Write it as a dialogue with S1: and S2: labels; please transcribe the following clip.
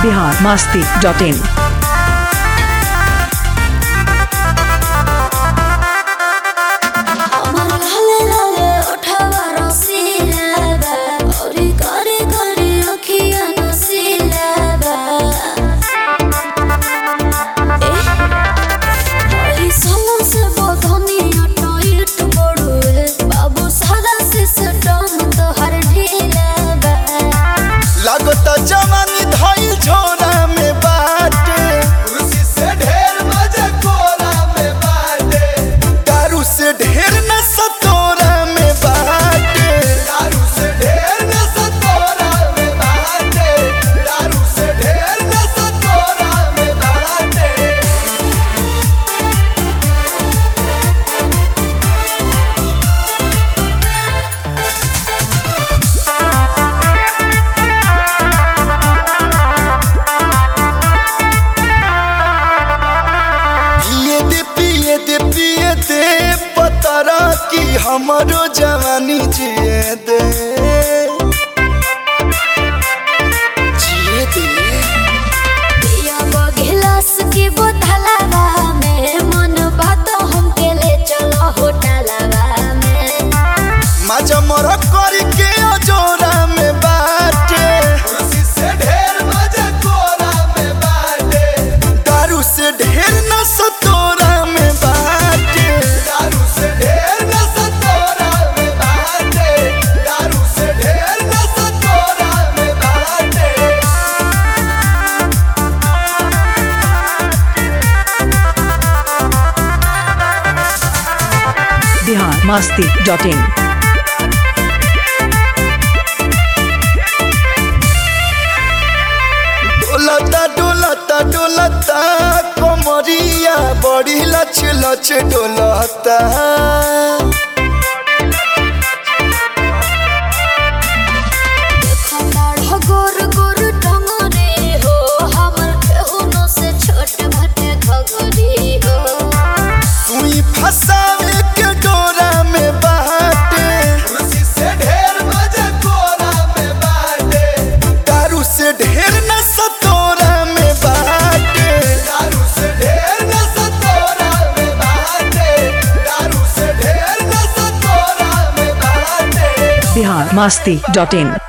S1: biharmasti.in।
S2: जवानी धइल झोरा में बाटे, खुशी से ढेर मजा कोरा में बाटे, दारू से ढेर नशा तोरा में बाटे, दारू से ढेर नशा तोरा में बाटे, दारू से ढेर नशा तोरा में बाटे। पिए दे पतरा की हमारो जवानी जिए दे, जिए दे।
S3: पिया गिलास की बोतलवा में मन बात हमके ले चलो होटलवा में,
S2: मजा मोरा करके अजोरा में बाटे, खुशी से ढेर मजा कोरा में बाटे, दारू से ढेर नशा तोरा में बाटे, दारू से ढेर नशा तोरा में बाटे, दारू से ढेर नशा तोरा में बाटे।
S1: biharmasti.in।
S2: डोलता डोलता डोलता कमरिया बड़ी लच लच डोलता,
S3: गोर गोर टंगरे हो हमर केहूनो से छोट भटे घगरी हो,
S2: सुई फसावे के डोरा में बाटे, खुशी से ढेर मजा कोरा में बाटे, दारू से ढेर नशा तोरा में बाटे, दारू से ढेर नशा तोरा में बाटे, दारू से ढेर नशा तोरा में बाटे।
S1: biharmasti.in।